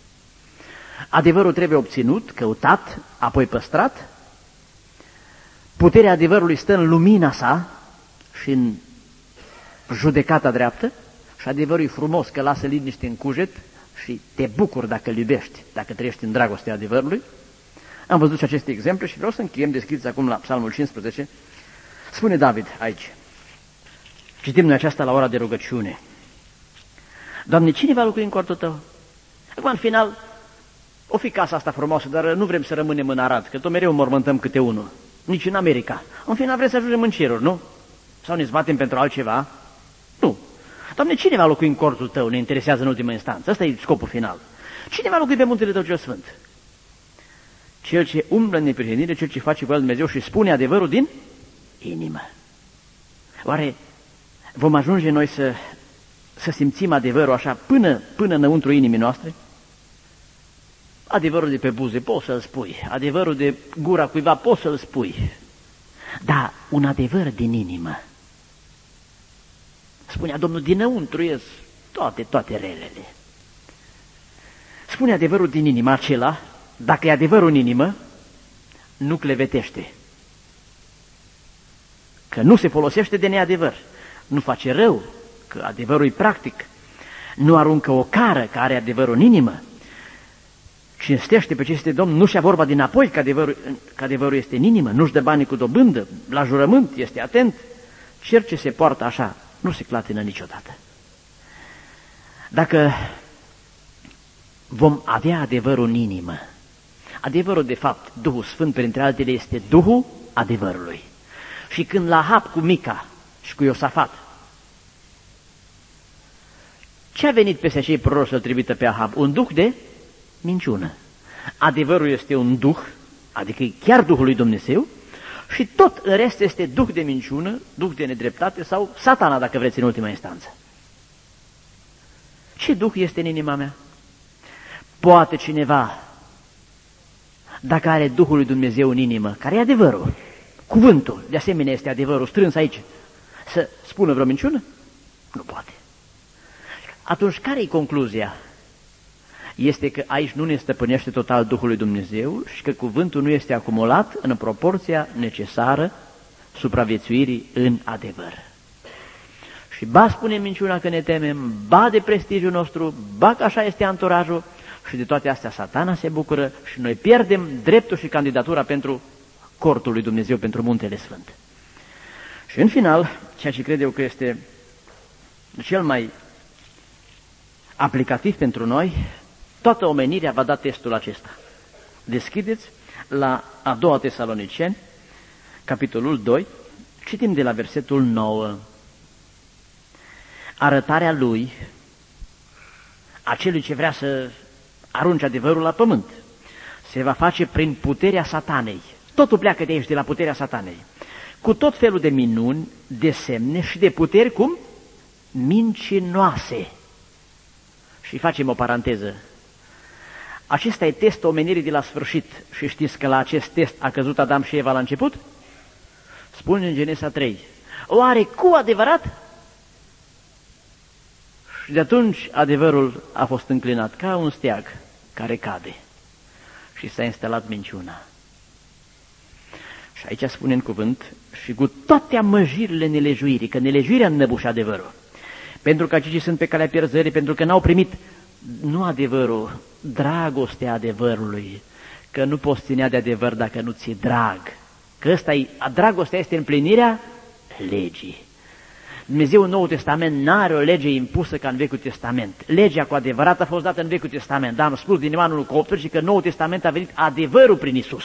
adevărul trebuie obținut, căutat, apoi păstrat, puterea adevărului stă în lumina sa și în judecata dreaptă și adevărul e frumos că lasă liniște în cuget și te bucuri dacă îl iubești, dacă trăiești în dragostea adevărului. Am văzut și aceste exemple și vreau să încheiem, deschideți acum la Psalmul cincisprezece. Spune David aici, citim noi aceasta la ora de rugăciune. Doamne, cine va locui în cortul Tău? Acum, în final, o fi casa asta frumoasă, dar nu vrem să rămânem în Arad, că tot mereu mormântăm câte unul. Nici în America. În final vrem să ajungem în ceruri, nu? Sau ne zbatem pentru altceva? Nu. Doamne, cine va locui în cortul Tău? Ne interesează în ultima instanță. Ăsta e scopul final. Cine va locui pe muntele Tău cel sfânt? Cel ce umblă în neprihănire, cel ce face voia lui Dumnezeu și spune adevărul din inimă. Oare vom ajunge noi să, să simțim adevărul așa până, până înăuntru inimii noastre? Adevărul de pe buze poți să-l spui, adevărul de gura cuiva poți să-l spui, dar un adevăr din inimă. Spunea Domnul, dinăuntru ies toate, toate relele. Spune adevărul din inimă, acela, dacă e adevărul în inimă, nu clevetește. Că nu se folosește de neadevăr, nu face rău, că adevărul e practic, nu aruncă o cară că are adevărul în inimă, cinstește pe ce este Domn, nu și-a vorba dinapoi că adevărul, că adevărul este în inimă, nu-și dă banii cu dobândă, la jurământ este atent, cer ce se poartă așa, nu se clatină niciodată. Dacă vom avea adevărul în inimă, adevărul de fapt, Duhul Sfânt, printre altele, este Duhul adevărului. Și când la Ahab cu Mica și cu Iosafat, ce a venit peste acei proroci să-l trimită pe Ahab? Un duh de minciună. Adevărul este un duh, adică chiar Duhul lui Dumnezeu, Și tot în rest este duh de minciună, duh de nedreptate sau Satana, dacă vreți, în ultima instanță. Ce duh este în inima mea? Poate cineva, dacă are Duhul lui Dumnezeu în inimă, care e adevărul, cuvântul, de asemenea este adevărul strâns aici, să spună vreo minciună? Nu poate. Atunci, care e concluzia? Este că aici nu ne stăpânește total Duhul lui Dumnezeu și că cuvântul nu este acumulat în proporția necesară supraviețuirii în adevăr. Și ba spune minciuna că ne temem, ba de prestigiul nostru, ba că așa este anturajul și de toate astea Satana se bucură și noi pierdem dreptul și candidatura pentru cortul lui Dumnezeu, pentru Muntele Sfânt. Și în final, ceea ce cred eu că este cel mai aplicativ pentru noi, toată omenirea va da testul acesta. Deschideți la a doua Tesaloniceni, capitolul doi, citim de la versetul nouă. Arătarea lui, a celui ce vrea să arunce adevărul la pământ, se va face prin puterea Satanei. Totul pleacă de aici, de la puterea Satanei. Cu tot felul de minuni, de semne și de puteri, cum? Mincinoase. Și facem o paranteză. Acesta e testul omenirii de la sfârșit. Și știți că la acest test a căzut Adam și Eva la început? Spune în Genesa trei. Oare cu adevărat? Și de atunci adevărul a fost înclinat ca un steag care cade. Și s-a instalat minciuna. Și aici spune în cuvânt, și cu toate amăjirile nelejuirii, că nelejuirea înnăbușe adevărul. Pentru că cei ce sunt pe calea pierzării, pentru că n-au primit, nu adevărul, dragostea adevărului, că nu poți ținea de adevăr dacă nu ți-e drag. Că ăsta e, dragostea este împlinirea legii. Dumnezeu în Noul Testament n-are o lege impusă ca în Vechiul Testament. Legea cu adevărat a fost dată în Vechiul Testament, dar am spus din Ioanul optsprezece că în Noul Testament a venit adevărul prin Iisus.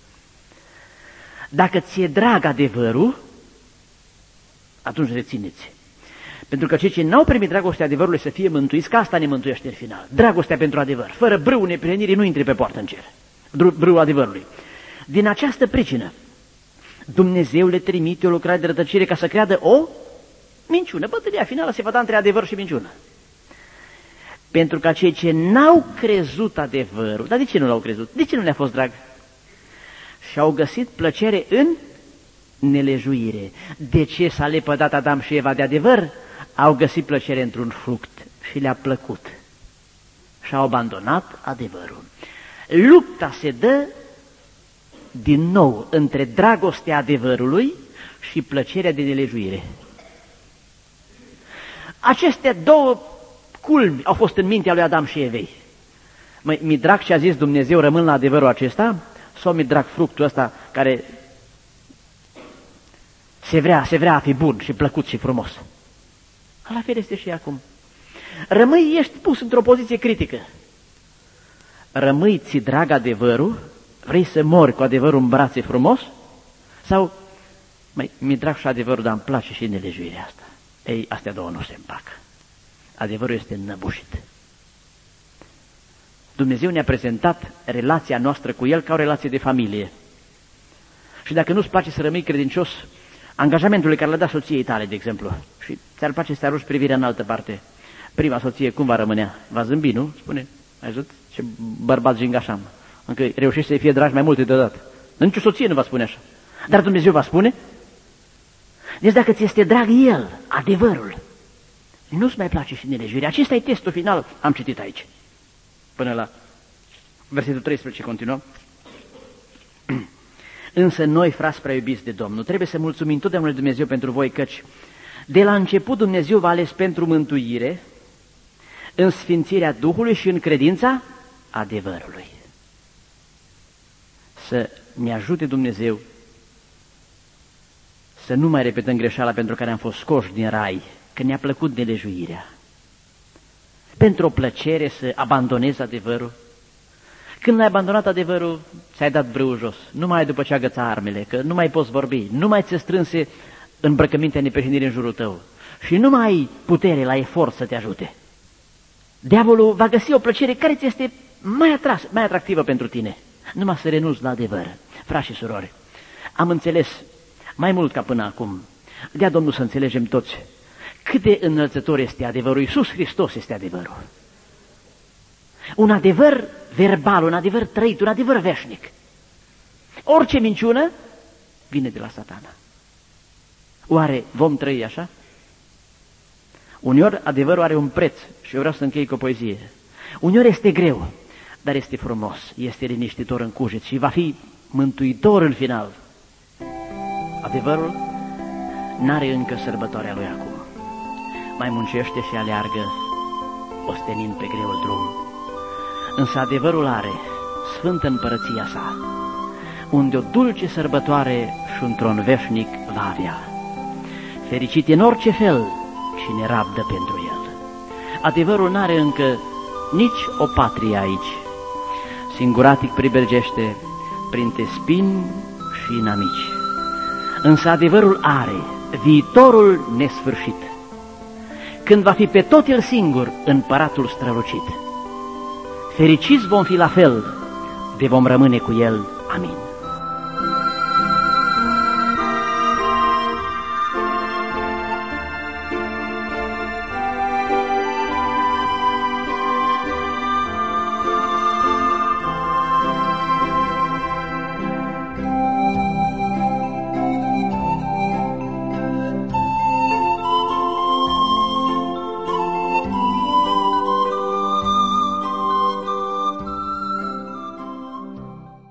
Dacă ți-e drag adevărul, atunci rețineți. Pentru că cei ce n-au primit dragostea adevărului să fie mântuiți, că asta ne mântuiește în final. Dragostea pentru adevăr. Fără brâul neprihănirii nu intri pe poartă în cer. Brâul adevărului. Din această pricină, Dumnezeu le trimite o lucrare de rătăcire ca să creadă o minciună. Bătălia finală se va da între adevăr și minciună. Pentru că cei ce n-au crezut adevărul, dar de ce nu l-au crezut? De ce nu le-a fost drag? Și-au găsit plăcere în nelejuire. De ce s-a lepădat Adam și Eva de adevăr? Au găsit plăcere într-un fruct și le-a plăcut. Și-au abandonat adevărul. Lupta se dă din nou între dragostea adevărului și plăcerea de nelejuire. Aceste două culmi au fost în mintea lui Adam și Evei. Măi, mi drag ce a zis Dumnezeu, rămân la adevărul acesta, sau mi drag fructul ăsta care se vrea, se vrea a fi bun și plăcut și frumos. La fel este și acum. Rămâi, ești pus într-o poziție critică. Rămâi, ți drag adevărul, vrei să mori cu adevărul în brațe frumos? Sau, măi, mi drag și adevărul, dar îmi place și nelejuirea asta. Ei, astea două nu se împacă. Adevărul este înnăbușit. Dumnezeu ne-a prezentat relația noastră cu El ca o relație de familie. Și dacă nu-ți place să rămâi credincios angajamentului care l-a dat soției tale, de exemplu, și ți-ar place să te arunci privirea în altă parte, prima soție cum va rămânea? Va zâmbi, nu? Spune, ai văzut ce bărbat jingașam, încă reușești să-i fie dragi mai multe deodată. Nici o soție nu va spune așa. Dar Dumnezeu va spune, deci dacă ți este drag El, adevărul, nu-ți mai place și nelejuirea. Acesta e testul final, am citit aici. Până la versetul treisprezece continuăm. Însă noi, frați prea iubiți de Domnul, trebuie să mulțumim totdeauna lui Dumnezeu pentru voi, căci de la început Dumnezeu v-a ales pentru mântuire, în sfințirea Duhului și în credința adevărului. Să ne ajute Dumnezeu să nu mai repetăm greșeala pentru care am fost scoși din rai, că ne-a plăcut nelejuirea. Pentru o plăcere să abandonezi adevărul. Când ai abandonat adevărul, ți-ai dat brâul jos. Nu mai ai după ce agăța armele, că nu mai poți vorbi, nu mai ți-e strânse îmbrăcămintea neprihănirii în jurul tău și nu mai ai putere la efort să te ajute. Diavolul va găsi o plăcere care ți este mai atras, mai atractivă pentru tine. Numai să renunți la adevăr. Frați și surori, Am înțeles mai mult ca până acum. Dea Domnul să înțelegem toți cât de înălțător este adevărul. Iisus Hristos este adevărul. Un adevăr verbal, un adevăr trăit, un adevăr veșnic. Orice minciună vine de la Satana. Oare vom trăi așa? Uneori adevărul are un preț și eu vreau să închei cu o poezie. Uneori este greu, dar este frumos, este liniștitor în cuget și va fi mântuitor în final. Adevărul n-are încă sărbătoarea lui acum. Mai muncește și aleargă, ostenind pe greul drum. Însă adevărul are sfântă împărăția sa, unde o dulce sărbătoare și un tron veșnic va avea. Fericit în orice fel și ne rabdă pentru el. Adevărul n-are încă nici o patrie aici. Singuratic pribergește printre spini și inamici. Însă adevărul are viitorul nesfârșit, când va fi pe tot el singur împăratul strălucit. Fericiți vom fi la fel de vom rămâne cu el. Amin.